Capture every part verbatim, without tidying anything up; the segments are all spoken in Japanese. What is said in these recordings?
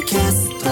キャスト。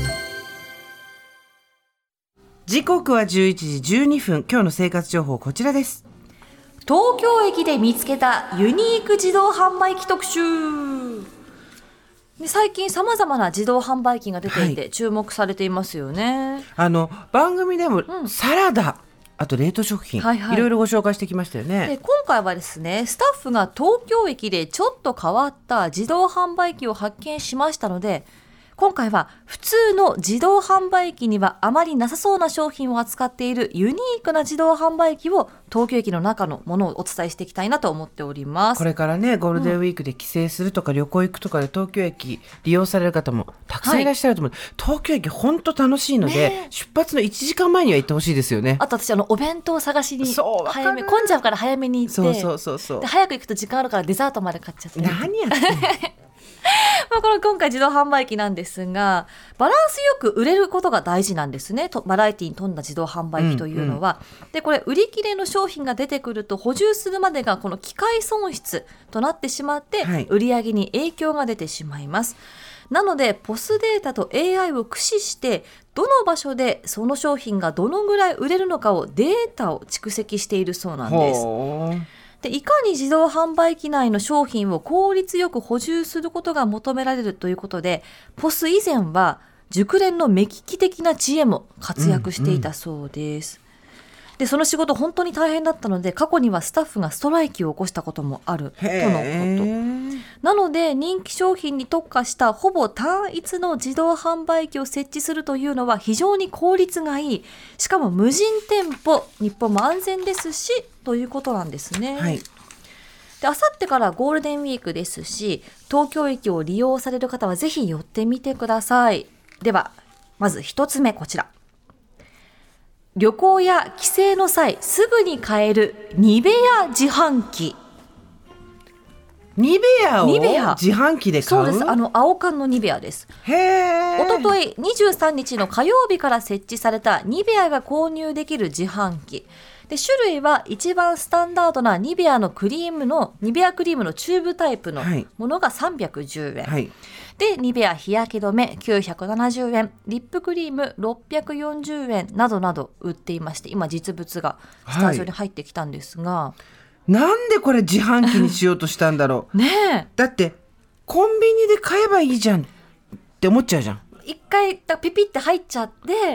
時刻はじゅういちじじゅうにふん。今日の生活情報こちらです。 東京駅で見つけたユニーク自動販売機特集で、最近さまざまな自動販売機が出ていて注目されていますよね、はい、 あの番組でもサラダ、うん、あと冷凍食品、はいはい、いろいろご紹介してきましたよね。 で今回はですね、スタッフが東京駅でちょっと変わった自動販売機を発見しましたので、今回は普通の自動販売機にはあまりなさそうな商品を扱っているユニークな自動販売機を東京駅の中のものをお伝えしていきたいなと思っております。 これからね、ゴールデンウィークで帰省するとか、うん、旅行行くとかで東京駅利用される方もたくさんいらっしゃると思う、はい、東京駅本当楽しいので、ね、出発のいちじかんまえには行ってほしいですよね。 あと私あのお弁当を探しに早め混んじゃうから早めに行って、 そうそうそうそう、 で早く行くと時間あるからデザートまで買っちゃって、 何やってんのまあ、この今回自動販売機なんですが、バランスよく売れることが大事なんですね。とバラエティに富んだ自動販売機というのは、うんうん、でこれ売り切れの商品が出てくると補充するまでがこの機械損失となってしまって、はい、売り上げに影響が出てしまいます。なのでポスデータと エーアイ を駆使してどの場所でその商品がどのぐらい売れるのかをデータを蓄積しているそうなんです。でいかに自動販売機内の商品を効率よく補充することが求められるということで、ポス以前は熟練の目利き的な知恵も活躍していたそうです、うんうん、でその仕事本当に大変だったので、過去にはスタッフがストライキを起こしたこともあるとのことなので、人気商品に特化したほぼ単一の自動販売機を設置するというのは非常に効率がいい、しかも無人店舗、日本も安全ですしということなんですね、はい、であさってからゴールデンウィークですし、東京駅を利用される方はぜひ寄ってみてください。ではまず一つ目、こちら。旅行や帰省の際すぐに買えるニベア自販機。 ニベアを自販機で買う？ そうです。あの青缶のニベアです。 へー。 おとといにじゅうさんにちの火曜日から設置されたニベアが購入できる自販機で、種類は一番スタンダードなニベアのクリームのニベアクリームのチューブタイプのものがさんびゃくじゅうえん、はい、でニベア日焼け止めきゅうひゃくななじゅうえん、リップクリームろっぴゃくよんじゅうえんなどなど売っていまして、今実物がスタジオに入ってきたんですが、はい、 なんでこれ自販機にしようとしたんだろうねえ、だってコンビニで買えばいいじゃんって思っちゃうじゃん。 一回ピピって入っちゃって、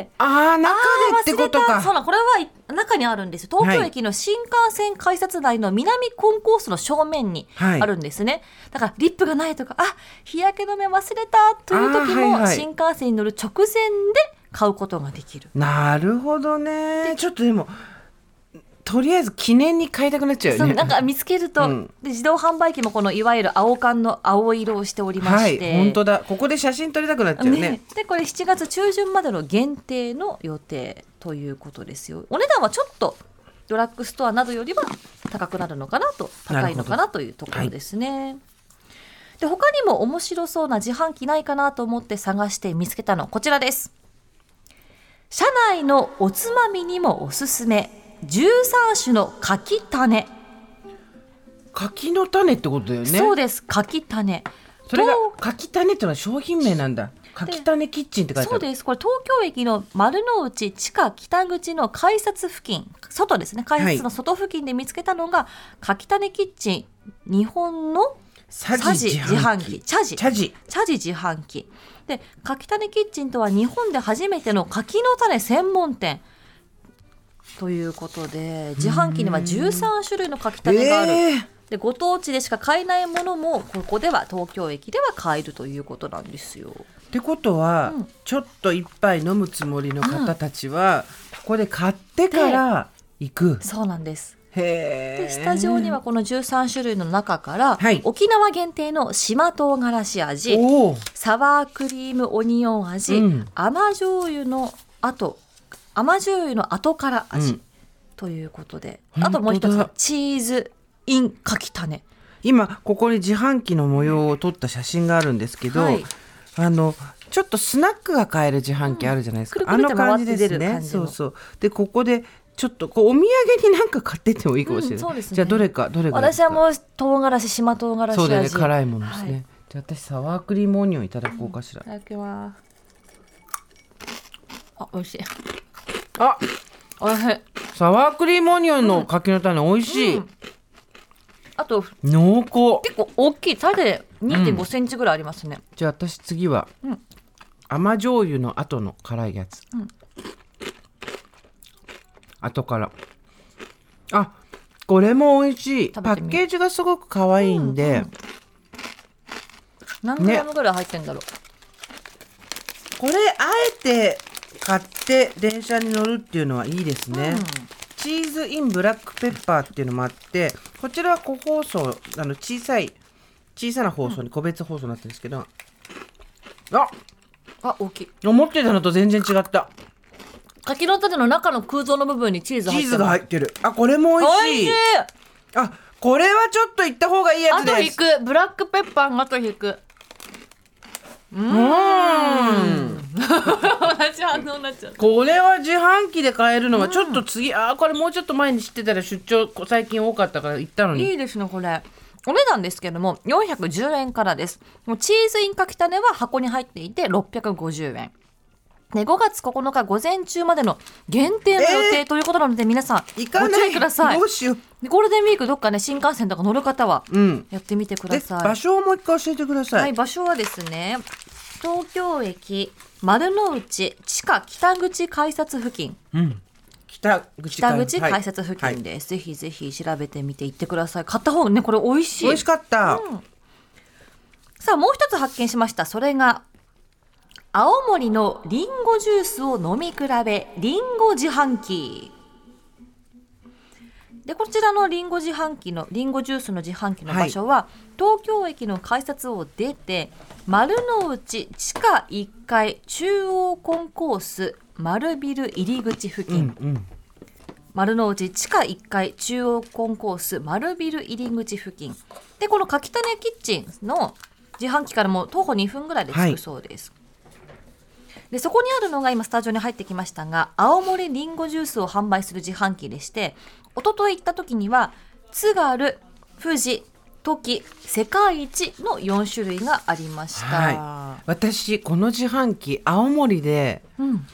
ああ中でってことか。 そうな、これは中にあるんです。東京駅の新幹線改札台の南コンコースの正面にあるんですね、はい、だからリップがないとか、あ日焼け止め忘れたという時も、はいはい、新幹線に乗る直前で買うことができる。 なるほどね。ちょっとでもとりあえず記念に買いたくなっちゃうよね。 そうなんか見つけると、うん、で自動販売機もこのいわゆる青缶の青色をしておりまして、 はい、本当だ。ここで写真撮りたくなっちゃうね。ねでこれしちがつ中旬までの限定の予定ということですよ。お値段はちょっとドラッグストアなどよりは高くなるのかなと、高いのかなというところですね、はい、で他にも面白そうな自販機ないかなと思って探して見つけたのこちらです。車内のおつまみにもおすすめじゅうさんしゅの柿種。 柿の種ってことだよね。 そうです、柿種。 それが柿種ってのは商品名なんだ。柿種キッチンって書いてある。 そうです。これ東京駅の丸の内地下北口の改札付近、外ですね、改札の外付近で見つけたのが、はい、柿種キッチン日本の茶事自販機、 茶事茶事茶事自販機で、柿種キッチンとは日本で初めての柿の種専門店ということで、自販機にはじゅうさんしゅるいの柿種がある、えー、でご当地でしか買えないものもここでは東京駅では買えるということなんですよ。 ってことは、うん、ちょっと一杯飲むつもりの方たちは、うん、ここで買ってから行く。 そうなんです。 へー。 でスタジオにはこのじゅうさんしゅるいの中から、はい、沖縄限定の島唐辛子味、サワークリームオニオン味、うん、甘醤油の後甘醤油の後から味、うん、ということで、あともう一つチーズイン柿種。 今ここに自販機の模様を撮った写真があるんですけど、はい、あのちょっとスナックが買える自販機あるじゃないですか、うん、くるくるって回って出る感じですね。そうそうでここでちょっとこうお土産になんか買ってってもいいかもしれない、うんそうですね、じゃあどれかどれが私はもう唐辛子島唐辛子味。 そうだよね、辛いものですね、はい、 じゃあ私サワークリームオニオンいただこうかしら、 いただきます。あ、美味しい。 あ、 美味しい。 サワークリームオニオンの柿の種美味しい、うん、 あと濃厚、 結構大きい種 にてんごセンチぐらいありますね、うん、 じゃあ私次は、うん、甘醤油の後の辛いやつ、うん、後からあ、これも美味しい。パッケージがすごく可愛いんで、うんうん、 何グラムぐらい入ってんだろう、ね、 これあえて買って電車に乗るっていうのはいいですね、うん、チーズインブラックペッパーっていうのもあって、こちらは個包装、あの小さい小さな包装に個別包装になってるんですけど、うん、ああ、大きい。 思ってたのと全然違った。 柿の種の中の空洞の部分にチーズ入ってる。 チーズが入ってる。あ、これも美味しい。美味しい。あ、これはちょっといった方がいいやつです。 あと引く。ブラックペッパーがあと引く。うーん。同じ反応になっちゃう。 これは自販機で買えるのはちょっと次、うん、あ、これもうちょっと前に知ってたら出張最近多かったから行ったのに。 いいですねこれ。お値段ですけどもよんひゃくじゅうえんからです。もうチーズイン柿種は箱に入っていてろっぴゃくごじゅうえん。ね、ごがつここのか午前中までの限定の予定ということなので、えー、皆さんご注意ください。 どうしよう。ゴールデンウィークどっかね新幹線とか乗る方はやってみてください、 うん、場所をもう一回教えてください。 はい、場所はですね東京駅丸の内地下北口改札付近、 うん、北口北口改札付近です、はい、ぜひぜひ調べてみて行ってください。買った方がねこれ美味しい。 美味しかった、 うん、さあもう一つ発見しました。それが青森のリンゴジュースを飲み比べリンゴ自販機で、こちらのリンゴ自販機のリンゴジュースの自販機の場所は、はい、東京駅の改札を出て丸の内地下いっかい中央コンコース丸ビル入り口付近、うんうん、丸の内地下いっかい中央コンコース丸ビル入り口付近で、この柿種キッチンの自販機からも徒歩にふんぐらいで着くそうです、はい、でそこにあるのが今スタジオに入ってきましたが青森リンゴジュースを販売する自販機でして、一昨日行った時には津軽、富士、トキ、世界一のよん種類がありました、 はい、私この自販機青森で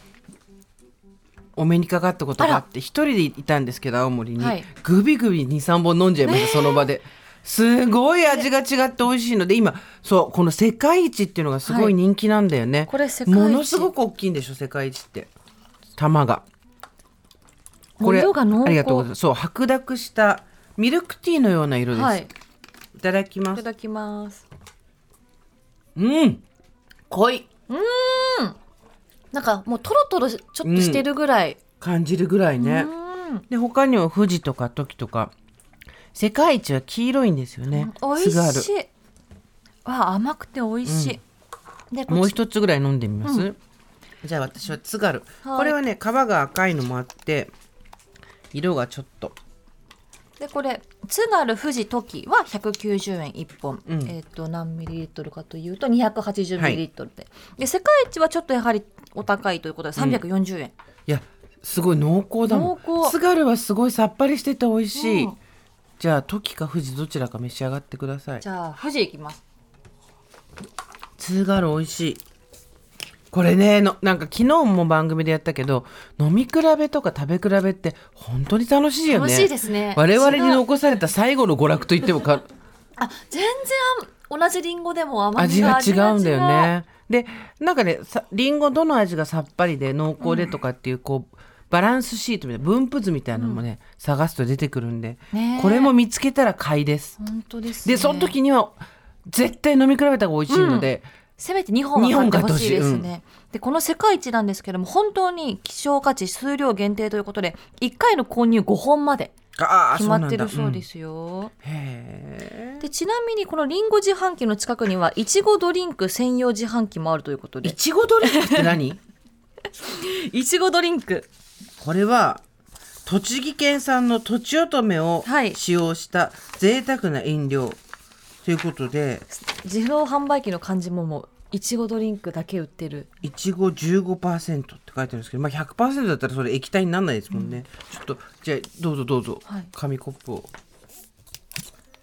お目にかかったことがあって一人でいたんですけど青森に、はい、グビグビ にさんぼん飲んじゃいました、ね、その場ですごい味が違って美味しいので今そうこの世界一っていうのがすごい人気なんだよね、はい、 これ世界一ものすごく大きいんでしょ世界一って玉がこれ色が濃厚。 ありがとうございます。そう白濁したミルクティーのような色です、はい、いただきます。 いただきます。 うん濃い。 うーんなんかもうトロトロちょっとしてるぐらい、うん、 感じるぐらいね。で他には富士とかトキとか世界一は黄色いんですよね、 うん、美味しい。わ甘くて美味しい、 うん、でもう一つぐらい飲んでみます、うん、じゃあ私は津軽、はい、これはね皮が赤いのもあって色がちょっとでこれ津軽富士トキはひゃくきゅうじゅうえんいっぽん、うん、えー、と何ミリリットルかというとにひゃくはちじゅうミリリットルで、はい、で世界一はちょっとやはりお高いということでさんびゃくよんじゅうえん、うん、いやすごい濃厚だもん。濃厚。津軽はすごいさっぱりしてて美味しい、うん、じゃあトキか富士どちらか召し上がってください。 じゃあ富士いきます。 津軽美味しい。これねのなんか昨日も番組でやったけど飲み比べとか食べ比べって本当に楽しいよね。 楽しいですね。 我々に残された最後の娯楽と言ってもかあ全然同じリンゴでも甘みが味が違うんだよね。でなんかねリンゴどの味がさっぱりで濃厚でとかっていう、うん、こうバランスシートみたいな分布図みたいなのもね、うん、探すと出てくるんで、ね、これも見つけたら買いです。 本当ですね。 でその時には絶対飲み比べた方が美味しいので、うんせめてにほんは買ってほしいですね、うん、でこの世界一なんですけども本当に希少価値数量限定ということでいっかいの購入ごほんまで決まってるそうですよ、うん、へでちなみにこのリンゴ自販機の近くにはいちごドリンク専用自販機もあるということで。 いちごドリンクって何いちごドリンクこれは栃木県産のとちおとめを使用した贅沢な飲料、はいということで自動販売機の漢字ももういちごドリンクだけ売ってる。 いちご じゅうごパーセント って書いてあるんですけど、まあ、ひゃくパーセント だったらそれ液体にならないですもんね、うん、ちょっとじゃあどうぞどうぞ、はい、紙コップを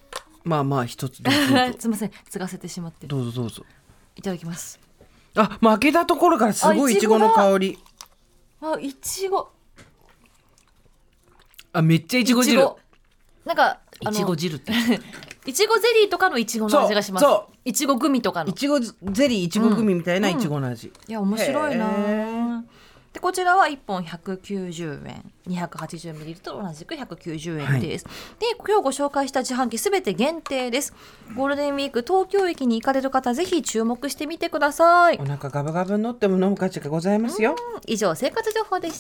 まあまあ一つどうぞすいません、継がせてしまってどうぞどうぞ。 いただきます。 あ、もう開けたところからすごいいちごの香り。 あ、いちご。 あ、めっちゃいちご汁。 なんかいちご汁っていちごゼリーとかのいちごの味がします。いちごグミとかのいちごゼリーいちごグミみたいないちごの味、うんうん、いや面白いな。でこちらはいっぽんひゃくきゅうじゅうえん、 にひゃくはちじゅうミリリットル と同じくひゃくきゅうじゅうえんです、はい、で今日ご紹介した自販機すべて限定です。ゴールデンウィーク東京駅に行かれる方ぜひ注目してみてください。 お腹ガブガブに乗っても飲む価値がございますよ。 以上生活情報でした。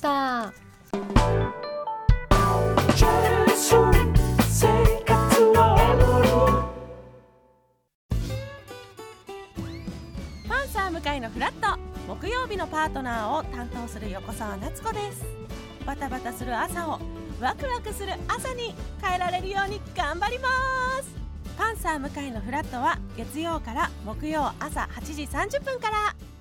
パンサー向かいのフラット、木曜日のパートナーを担当する横澤夏子です。バタバタする朝をワクワクする朝に変えられるように頑張ります。パンサー向かいのフラットは月曜から木曜朝はちじさんじゅっぷんから。